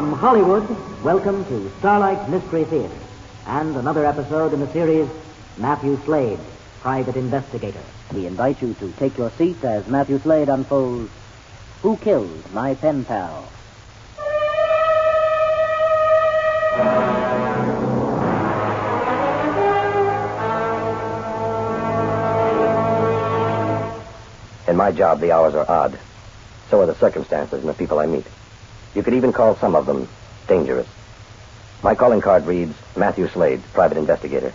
From Hollywood, welcome to Starlight Mystery Theater and another episode in the series, Matthew Slade, Private Investigator. We invite you to take your seat as Matthew Slade unfolds Who Killed My Pen Pal? In my job, the hours are odd. So are the circumstances and the people I meet. You could even call some of them dangerous. My calling card reads, Matthew Slade, Private Investigator.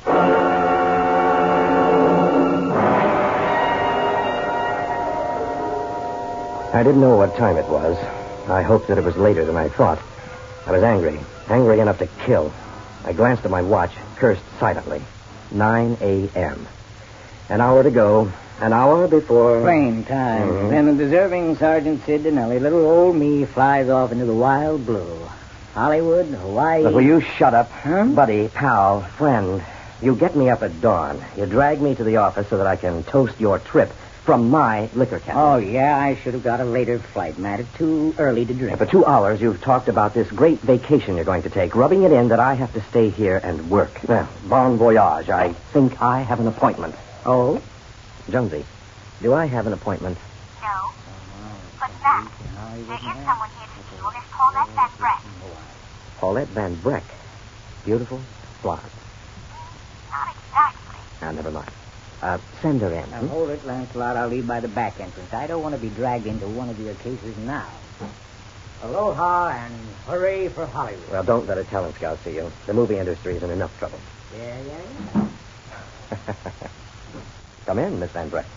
I didn't know what time it was. I hoped that it was later than I thought. I was angry enough to kill. I glanced at my watch, cursed silently. 9 a.m. An hour to go. An hour before... Plain time. Mm-hmm. Then the deserving Sergeant Sid Dinelli, little old me, flies off into the wild blue. Hollywood, Hawaii... Look, will you shut up? Huh? Buddy, pal, friend. You get me up at dawn. You drag me to the office so that I can toast your trip from my liquor cabinet. Oh, yeah, I should have got a later flight, Matt. It's too early to drink. For 2 hours, you've talked about this great vacation you're going to take, rubbing it in that I have to stay here and work. Well, bon voyage. I think I have an appointment. Oh? Jonesy, do I have an appointment? No. But Matt, there is someone here to see you. Miss Paulette Van Breck. Paulette Van Breck. Beautiful, blonde. Not exactly. Now, never mind. Send her in. Now, hold it, Lancelot. I'll leave by the back entrance. I don't want to be dragged into one of your cases now. Aloha and hooray for Hollywood. Well, don't let a talent scout see you. The movie industry is in enough trouble. Yeah. Come in, Miss Van Breck.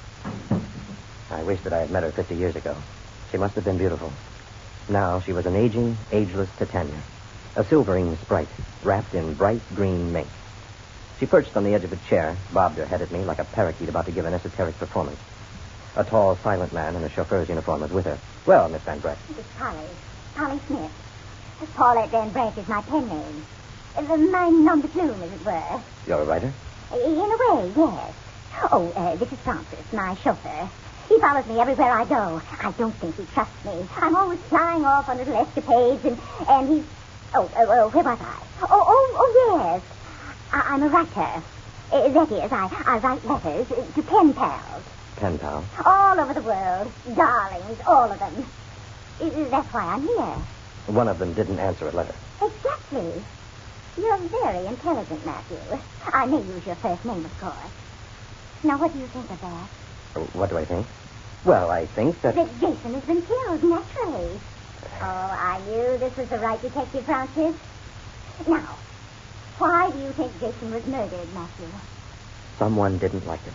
I wish that I had met her 50 years ago. She must have been beautiful. Now she was an aging, ageless Titania. A silvering sprite, wrapped in bright green mink. She perched on the edge of a chair, bobbed her head at me like a parakeet about to give an esoteric performance. A tall, silent man in a chauffeur's uniform was with her. Well, Miss Van Breck. It's Polly Smith. Paulette Van Breck is my pen name. My nom de plume, as it were. You're a writer? In a way, yes. Oh, this is Francis, my chauffeur. He follows me everywhere I go. I don't think he trusts me. I'm always flying off on little escapades, and he's... Oh, where was I? Oh, yes. I'm a writer. That is, I write letters to pen pals. Pen pal? All over the world. Darlings, all of them. That's why I'm here. One of them didn't answer a letter. Exactly. You're very intelligent, Matthew. I may use your first name, of course. Now, what do you think of that? What do I think? Well, I think that... That Jason has been killed, naturally. Oh, I knew this was the right detective, Francis. Now, why do you think Jason was murdered, Matthew? Someone didn't like him.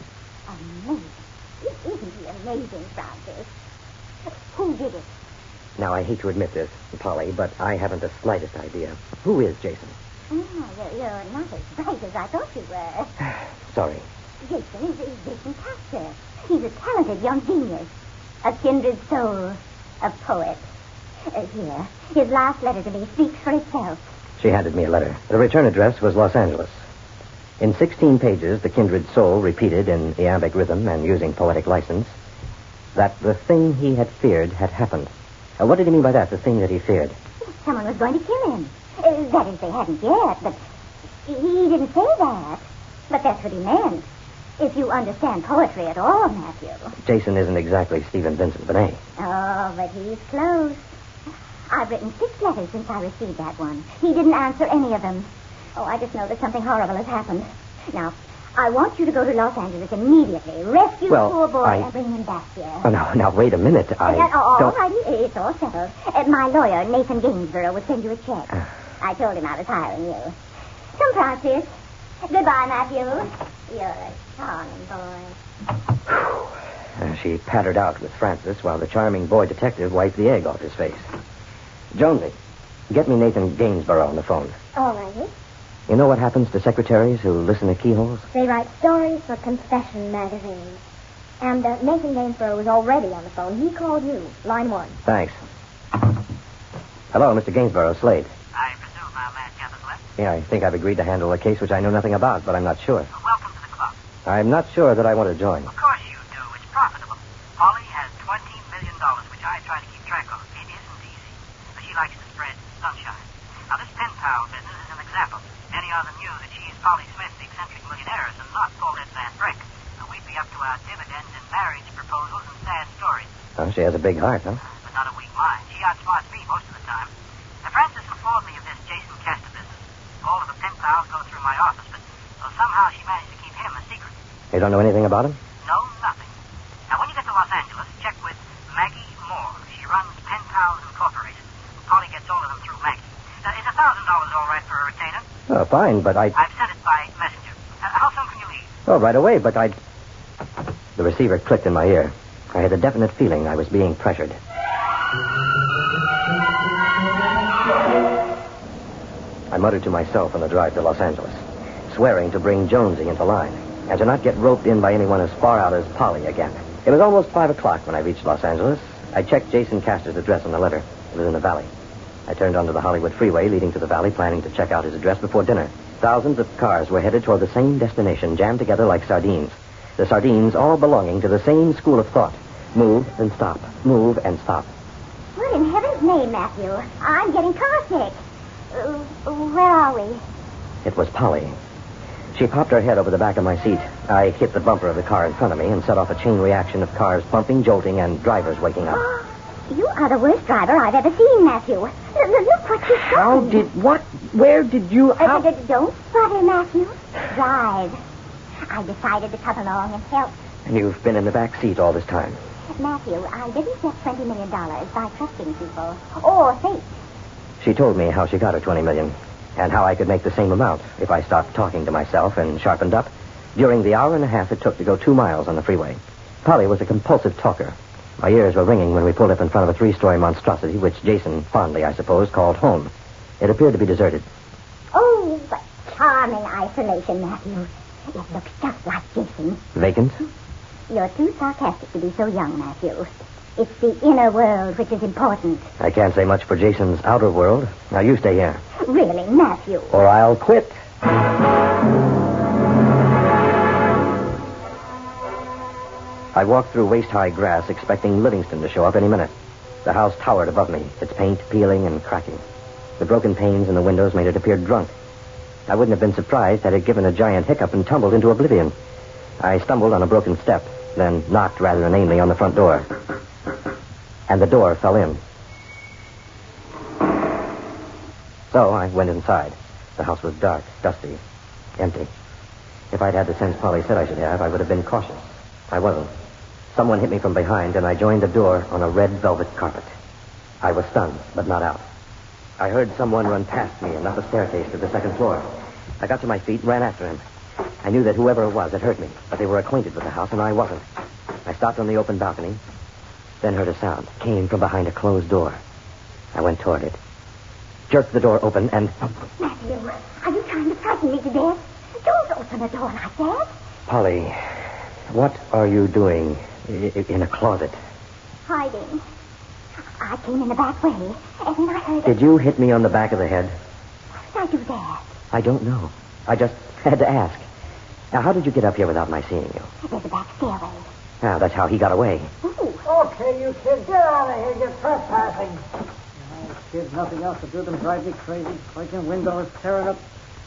Amazing. Isn't he amazing, Francis? Who did it? Now, I hate to admit this, Polly, but I haven't the slightest idea. Who is Jason? Oh, you're not as bright as I thought you were. Sorry. Jason is Jason Castor. He's a talented young genius. A kindred soul. A poet. Here, his last letter to me speaks for itself. She handed me a letter. The return address was Los Angeles. In 16 pages, the kindred soul repeated in iambic rhythm and using poetic license that the thing he had feared had happened. What did he mean by that, the thing that he feared? Someone was going to kill him. That is, they hadn't yet, but he didn't say that. But that's what he meant. If you understand poetry at all, Matthew. Jason isn't exactly Stephen Vincent Benet. Oh, but he's close. I've written 6 letters since I received that one. He didn't answer any of them. Oh, I just know that something horrible has happened. Now, I want you to go to Los Angeles immediately. Rescue the poor boy and bring him back here. Oh, now, wait a minute. All righty. It's all settled. My lawyer, Nathan Gainsborough, will send you a check. I told him I was hiring you. Come, Francis. Goodbye, Matthew. You're a charming boy. She pattered out with Francis while the charming boy detective wiped the egg off his face. Jonesy, get me Nathan Gainsborough on the phone. All righty. You know what happens to secretaries who listen to keyholes? They write stories for confession magazines. And Nathan Gainsborough is already on the phone. He called you. Line 1. Thanks. Hello, Mr. Gainsborough, Slade. I presume our man gathered left? Yeah, I think I've agreed to handle a case which I know nothing about, but I'm not sure. Welcome to the club. I'm not sure that I want to join. Of course you do. It's profitable. Polly has $20 million, which I try to keep track of. It isn't easy. But she likes to spread towel business is an example. Any of them knew that she's Polly Smith, the eccentric millionaire, and not Paulette Van Breck. We'd be up to our dividends and marriage proposals and sad stories. Oh, she has a big heart, huh? But not a weak mind. She outsmarts me most of the time. Now, Francis informed me of this Jason Castor business. All of the pen pals go through my office, but somehow she managed to keep him a secret. You don't know anything about him? No, nothing. Now, when you get to Los Angeles, check with Maggie Moore. She runs Pen Pals Incorporated. Polly gets all of them through Maggie. Now, is $1,000 all right for a retainer? Oh, fine, but I've sent it by messenger. How soon can you leave? Oh, right away, but The receiver clicked in my ear. I had a definite feeling I was being pressured. I muttered to myself on the drive to Los Angeles, swearing to bring Jonesy into line and to not get roped in by anyone as far out as Polly again. It was almost 5 o'clock when I reached Los Angeles. I checked Jason Castor's address on the letter. It was in the valley. I turned onto the Hollywood freeway leading to the valley, planning to check out his address before dinner. Thousands of cars were headed toward the same destination, jammed together like sardines. The sardines all belonging to the same school of thought. Move and stop. Move and stop. What in heaven's name, Matthew? I'm getting car sick. Where are we? It was Polly. She popped her head over the back of my seat. I hit the bumper of the car in front of me and set off a chain reaction of cars bumping, jolting, and drivers waking up. You are the worst driver I've ever seen, Matthew. Look what you've done. Where did you... Don't sputter, Matthew. Drive. I decided to come along and help. And you've been in the back seat all this time. Matthew, I didn't get $20 million by trusting people or fate. She told me how she got her $20 million and how I could make the same amount if I stopped talking to myself and sharpened up during the hour and a half it took to go 2 miles on the freeway. Polly was a compulsive talker. My ears were ringing when we pulled up in front of a 3-story monstrosity, which Jason, fondly, I suppose, called home. It appeared to be deserted. Oh, what charming isolation, Matthew. It looks just like Jason. Vacant? You're too sarcastic to be so young, Matthew. It's the inner world which is important. I can't say much for Jason's outer world. Now, you stay here. Really, Matthew. Or I'll quit. I walked through waist-high grass, expecting Livingston to show up any minute. The house towered above me, its paint peeling and cracking. The broken panes in the windows made it appear drunk. I wouldn't have been surprised had it given a giant hiccup and tumbled into oblivion. I stumbled on a broken step, then knocked rather inanely on the front door. And the door fell in. So I went inside. The house was dark, dusty, empty. If I'd had the sense Polly said I should have, I would have been cautious. I wasn't. Someone hit me from behind, and I joined the door on a red velvet carpet. I was stunned, but not out. I heard someone run past me and up a staircase to the second floor. I got to my feet and ran after him. I knew that whoever it was had hurt me, but they were acquainted with the house, and I wasn't. I stopped on the open balcony, then heard a sound. It came from behind a closed door. I went toward it, jerked the door open, and... Matthew, are you trying to frighten me to death? Don't open a door like that. Polly, what are you doing in a closet? Hiding. I came in the back way, and I heard... Did you hit me on the back of the head? Why did I do that? I don't know. I just had to ask. Now, how did you get up here without my seeing you? There's a back stairway. Now, that's how he got away. Ooh. Okay, you kids, get out of here. You're trespassing. Kids, nothing else to do than drive me crazy. Breaking windows, tearing up.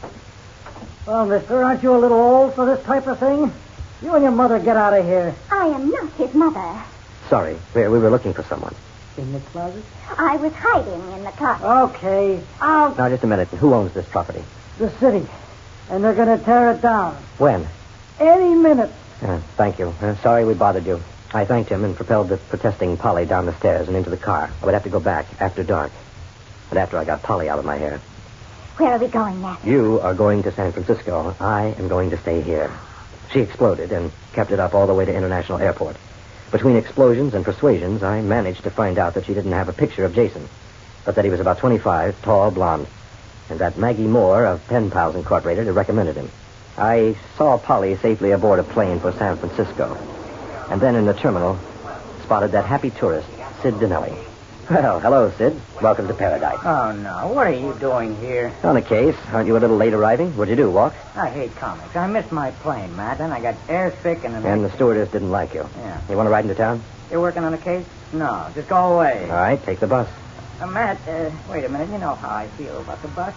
Well, mister, aren't you a little old for this type of thing? You and your mother get out of here. I am not his mother. Sorry, we were looking for someone. In the closet? I was hiding in the closet. Okay, out. Now, just a minute. Who owns this property? The city. And they're going to tear it down. When? Any minute. Thank you. Sorry we bothered you. I thanked him and propelled the protesting Polly down the stairs and into the car. I would have to go back after dark. And after I got Polly out of my hair. Where are we going, Matthew? You are going to San Francisco. I am going to stay here. She exploded and kept it up all the way to International Airport. Between explosions and persuasions, I managed to find out that she didn't have a picture of Jason, but that he was about 25, tall, blonde, and that Maggie Moore of Pen Pals Incorporated had recommended him. I saw Polly safely aboard a plane for San Francisco, and then in the terminal spotted that happy tourist, Sid Dinelli. Well, hello, Sid. Welcome to paradise. Oh, no. What are you doing here? On a case. Aren't you a little late arriving? What'd you do, walk? I hate comics. I missed my plane, Matt. Then I got airsick and... And the stewardess didn't like you. Yeah. You want to ride into town? You're working on a case? No, just go away. All right, take the bus. Matt, wait a minute. You know how I feel about the bus.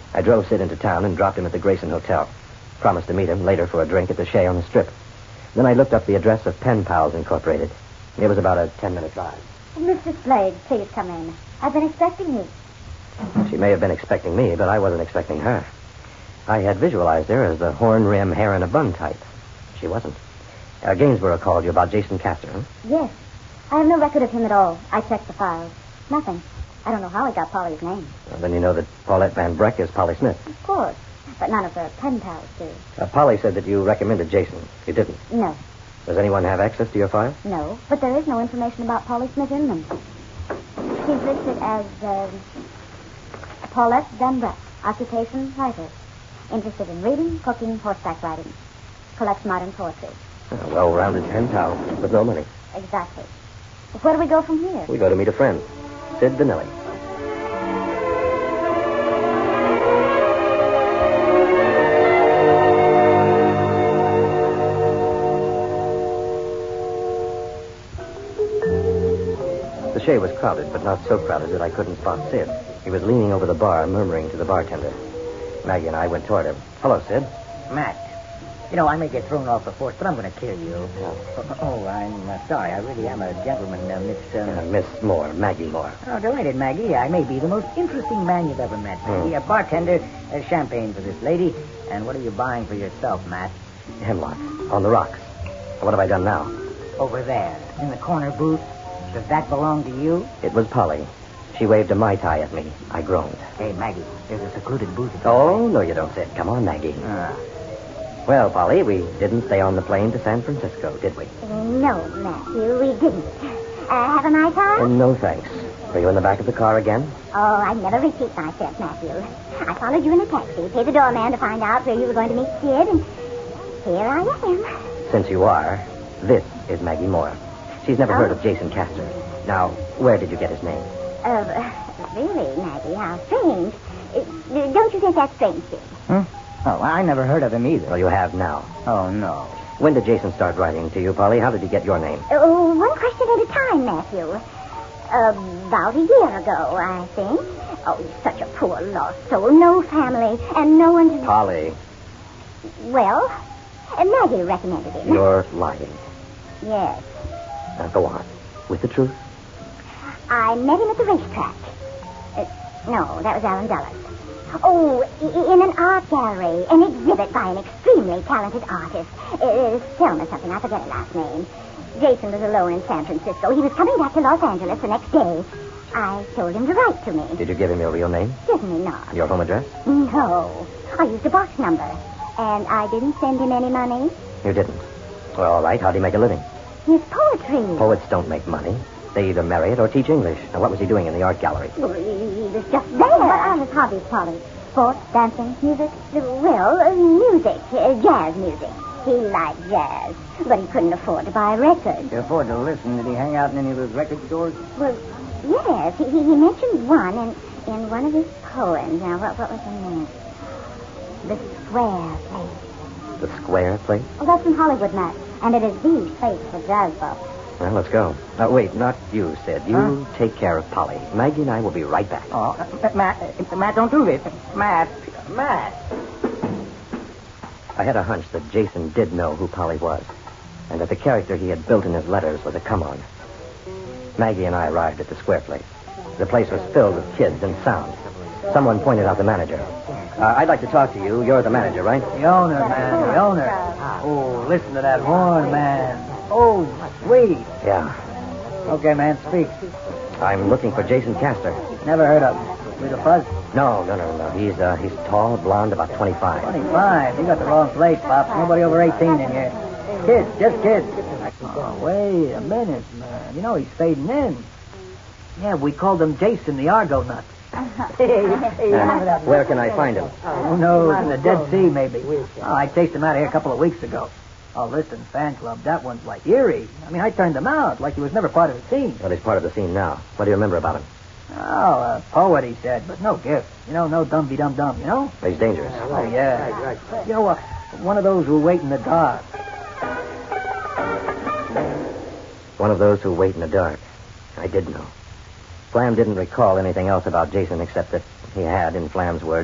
I drove Sid into town and dropped him at the Grayson Hotel. Promised to meet him later for a drink at the Shea on the Strip. Then I looked up the address of Pen Pals Incorporated. It was about a 10-minute drive. Mr. Slade, please come in. I've been expecting you. She may have been expecting me, but I wasn't expecting her. I had visualized her as the horn rim, hair in a bun type. She wasn't. Gainsborough called you about Jason Castor, huh? Yes. I have no record of him at all. I checked the files. Nothing. I don't know how he got Polly's name. Well, then you know that Paulette Van Breck is Polly Smith. Of course. But none of the pen pals do. Polly said that you recommended Jason. You didn't. No. Does anyone have access to your file? No. But there is no information about Polly Smith in them. She's listed as Paulette Van Breck. Occupation, writer. Interested in reading, cooking, horseback riding. Collects modern poetry. A well-rounded pen pal with no money. Exactly. Where do we go from here? We go to meet a friend, Sid Vanilli. The Shea was crowded, but not so crowded that I couldn't spot Sid. He was leaning over the bar, murmuring to the bartender. Maggie and I went toward him. Hello, Sid. Matt, you know, I may get thrown off the force, but I'm going to kill you. Oh, I'm sorry. I really am a gentleman, Miss Moore, Maggie Moore. Oh, delighted, Maggie. I may be the most interesting man you've ever met, Maggie. A bartender, champagne for this lady. And what are you buying for yourself, Matt? Hemlock, on the rocks. What have I done now? Over there, in the corner booth. Does that belong to you? It was Polly. She waved a Mai Tai at me. I groaned. Hey, Maggie, there's a secluded booth. Oh, no, you don't, Sid. Come on, Maggie. Well, Polly, we didn't stay on the plane to San Francisco, did we? No, Matthew, we didn't. Have a nice time? No, thanks. Were you in the back of the car again? Oh, I never repeat myself, Matthew. I followed you in a taxi, paid the doorman to find out where you were going to meet Sid, and here I am. Since you are, this is Maggie Moore. She's never heard of Jason Castor. Now, where did you get his name? Really, Maggie, how strange. Don't you think that's strange, Sid? Oh, I never heard of him either. Well, you have now. Oh, no. When did Jason start writing to you, Polly? How did he get your name? One question at a time, Matthew. About a year ago, I think. Oh, he's such a poor lost soul. No family, and no one to... Polly. Well, Maggie recommended him. You're lying. Yes. Now, go on. With the truth? I met him at the racetrack. No, that was Alan Dulles. Oh, in an art gallery. An exhibit by an extremely talented artist. Selma something. I forget her last name. Jason was alone in San Francisco. He was coming back to Los Angeles the next day. I told him to write to me. Did you give him your real name? Certainly not. Your home address? No. I used a box number. And I didn't send him any money. You didn't. Well, all right. How'd he make a living? His poetry. Poets don't make money. They either marry it or teach English. Now, what was he doing in the art gallery? Well, he was just there. What are his hobbies, Polly? Sports, dancing, music? Well, music. Jazz music. He liked jazz, but he couldn't afford to buy a record. You afford to listen? Did he hang out in any of those record stores? Well, yes. He mentioned one in one of his poems. Now, what was the name? The Square Place. The Square Place? Oh, that's in Hollywood, Matt. And it is the place for jazz buffs. Well, let's go. Wait, not you, Sid. You take care of Polly. Maggie and I will be right back. Oh, Matt, don't do this. Matt. I had a hunch that Jason did know who Polly was, and that the character he had built in his letters was a come-on. Maggie and I arrived at the Square Place. The place was filled with kids and sound. Someone pointed out the manager. I'd like to talk to you. You're the manager, right? The owner, man, the owner. Oh, listen to that horn, man. Oh, sweet. Yeah. Okay, man, speak. I'm looking for Jason Castor. Never heard of him. With a fuzz? No. He's tall, blonde, about 25. 25? You got the wrong place, Pops. Nobody over 18 in here. Kids, just kids. Oh, wait a minute, man. You know he's fading in. Yeah, we called him Jason the Argonaut. Where can I find him? Who knows? In the Dead Sea, maybe. Oh, I chased him out of here a couple of weeks ago. Oh, listen, fan club, that one's like eerie. I mean, I turned him out like he was never part of the scene. Well, he's part of the scene now. What do you remember about him? Oh, a poet, he said, but no gift. You know, no dum-be-dum-dum, you know? He's dangerous. Oh, yeah. Right. You know, one of those who wait in the dark. One of those who wait in the dark. I did know. Flam didn't recall anything else about Jason except that he had, in Flam's words,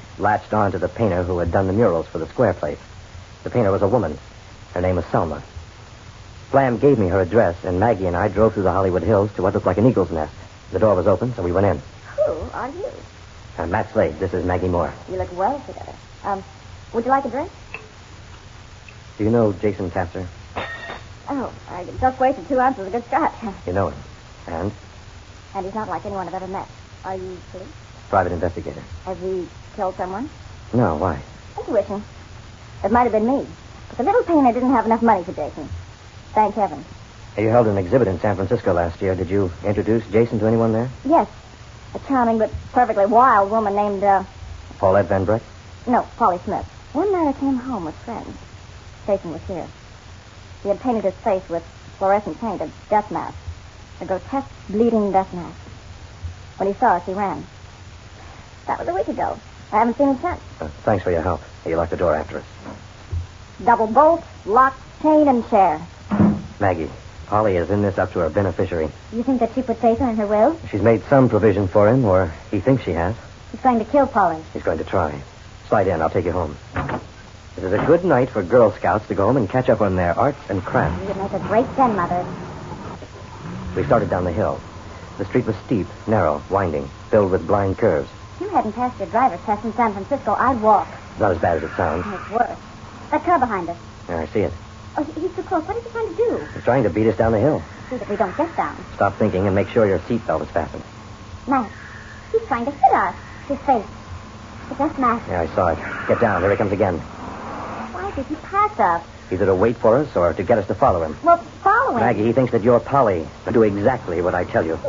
latched on to the painter who had done the murals for the square place. The painter was a woman. Her name was Selma. Flam gave me her address, and Maggie and I drove through the Hollywood Hills to what looked like an eagle's nest. The door was open, so we went in. Who are you? Matt Slade. This is Maggie Moore. You look well together. Would you like a drink? Do you know Jason Castor? Oh, I just wasted 2 ounces of good scotch. You know him. And? And he's not like anyone I've ever met. Are you police? Private investigator. Has he killed someone? No, why? Intuition. It might have been me. But the little painter didn't have enough money for Jason. Thank heaven. You held an exhibit in San Francisco last year. Did you introduce Jason to anyone there? Yes. A charming but perfectly wild woman named, Paulette Van Breck? No, Polly Smith. One night I came home with friends. Jason was here. He had painted his face with fluorescent paint, a death mask. A grotesque, bleeding death mask. When he saw us, he ran. That was a week ago. I haven't seen him since. Thanks for your help. You locked the door after us. Double bolt, lock, chain, and chair. Maggie, Polly is in this up to her beneficiary. You think that she put Jason in her will? She's made some provision for him, or he thinks she has. He's going to kill Polly. He's going to try. Slide in. I'll take you home. It is a good night for Girl Scouts to go home and catch up on their arts and crafts. You would make a great grandmother. We started down the hill. The street was steep, narrow, winding, filled with blind curves. If you hadn't passed your driver's test in San Francisco, I'd walk. Not as bad as it sounds. It's worse. That car behind us. Yeah, I see it. Oh, he's too close. What is he trying to do? He's trying to beat us down the hill. See that we don't get down. Stop thinking and make sure your seatbelt is fastened. Matt, he's trying to hit us. His face. The death mask. Yeah, I saw it. Get down. Here he comes again. Why did he pass us? Either to wait for us or to get us to follow him. Well, follow him. Maggie, he thinks that you're Polly. And do exactly what I tell you.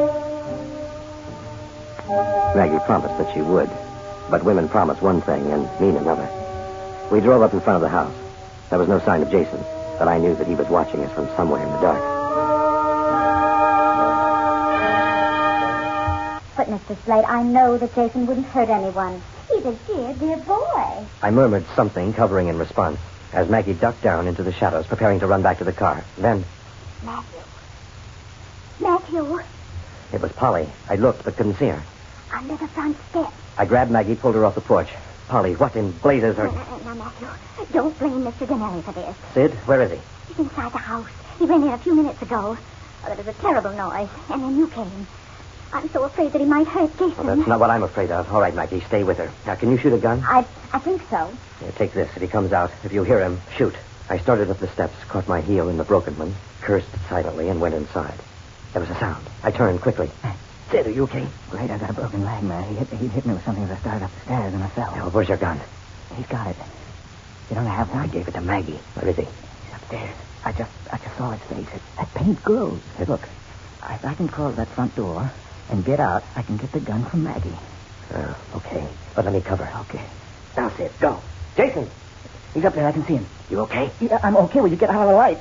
Maggie promised that she would. But women promise one thing and mean another. We drove up in front of the house. There was no sign of Jason, but I knew that he was watching us from somewhere in the dark. But, Mr. Slade, I know that Jason wouldn't hurt anyone. He's a dear, dear boy. I murmured something, covering in response, as Maggie ducked down into the shadows, preparing to run back to the car. Then... Matthew. Matthew. It was Polly. I looked, but couldn't see her. Under the front steps. I grabbed Maggie, pulled her off the porch. Polly, what in blazes are... Now, Matthew, don't blame Mr. Donnelly for this. Sid, where is he? He's inside the house. He ran in a few minutes ago. Oh, there was a terrible noise, and then you came. I'm so afraid that he might hurt Jason. Well, that's not what I'm afraid of. All right, Maggie, stay with her. Now, can you shoot a gun? I think so. Here, take this. If he comes out, if you hear him, shoot. I started up the steps, caught my heel in the broken one, cursed silently, and went inside. There was a sound. I turned quickly. Sid, are you okay? Great, I got a broken leg, man. He hit me with something as I started up the stairs, and I fell. Well, where's your gun? He's got it. You don't have one? I gave it to Maggie. Where is he? He's upstairs. I just saw his face. That paint grows. Hey, look, if I can crawl to that front door and get out, I can get the gun from Maggie. Oh, okay. But let me cover. Okay. Now, Sid, go. Jason! He's up there. I can see him. You okay? Yeah, I'm okay. Will you get out of the light?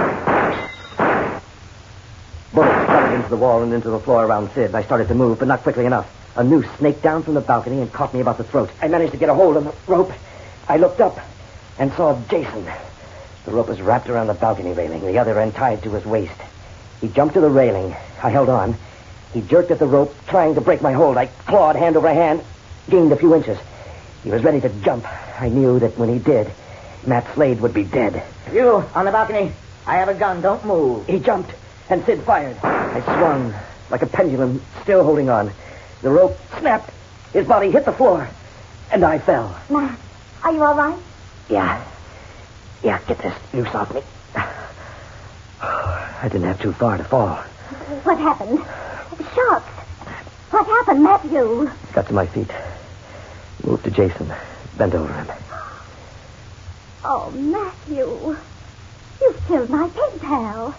Bullets thudded into the wall and into the floor around Sid. I started to move, but not quickly enough. A noose snaked down from the balcony and caught me about the throat. I managed to get a hold of the rope. I looked up and saw Jason. The rope was wrapped around the balcony railing, the other end tied to his waist. He jumped to the railing. I held on. He jerked at the rope, trying to break my hold. I clawed hand over hand, gained a few inches. He was ready to jump. I knew that when he did, Matt Slade would be dead. You, on the balcony. I have a gun. Don't move. He jumped, and Sid fired. I swung like a pendulum, still holding on. The rope snapped. His body hit the floor, and I fell. Matt, are you all right? Yeah, get this noose off me. I didn't have too far to fall. What happened? Shots. What happened, Matthew? Got to my feet. Moved to Jason. Bent over him. Oh, Matthew. You've killed my pen pal.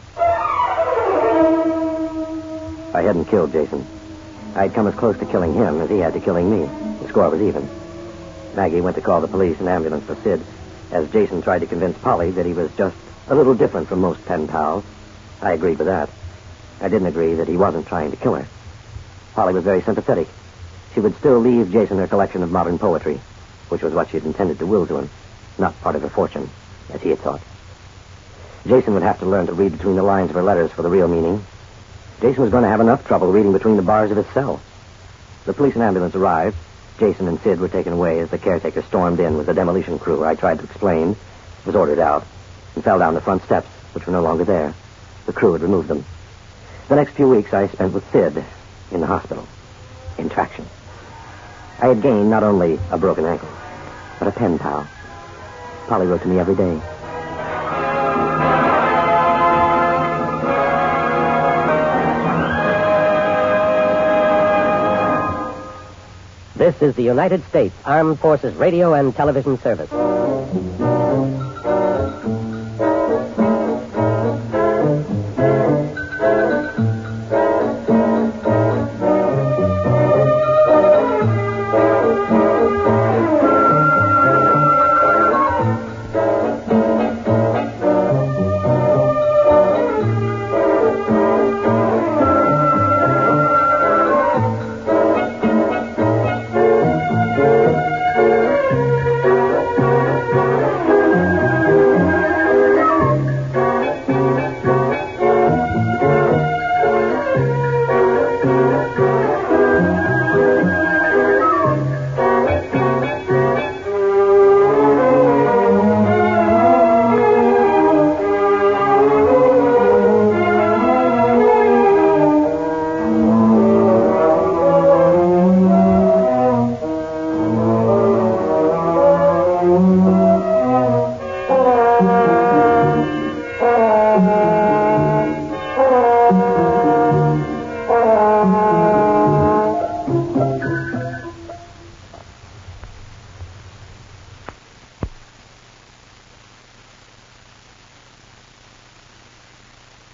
I hadn't killed Jason. I'd come as close to killing him as he had to killing me. The score was even. Maggie went to call the police and ambulance for Sid, as Jason tried to convince Polly that he was just a little different from most pen pals. I agreed with that. I didn't agree that he wasn't trying to kill her. Polly was very sympathetic. She would still leave Jason her collection of modern poetry, which was what she had intended to will to him, not part of her fortune, as he had thought. Jason would have to learn to read between the lines of her letters for the real meaning. Jason was going to have enough trouble reading between the bars of his cell. The police and ambulance arrived. Jason and Sid were taken away as the caretaker stormed in with the demolition crew. I tried to explain, was ordered out, and fell down the front steps, which were no longer there. The crew had removed them. The next few weeks I spent with Sid in the hospital, in traction. I had gained not only a broken ankle, but a pen pal. Polly wrote to me every day. This is the United States Armed Forces Radio and Television Service.